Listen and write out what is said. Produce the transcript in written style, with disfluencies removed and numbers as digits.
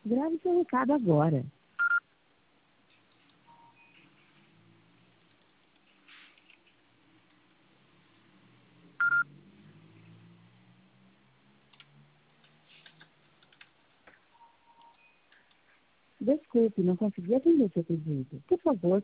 Grave seu recado agora. Desculpe, não consegui atender seu pedido. Por favor,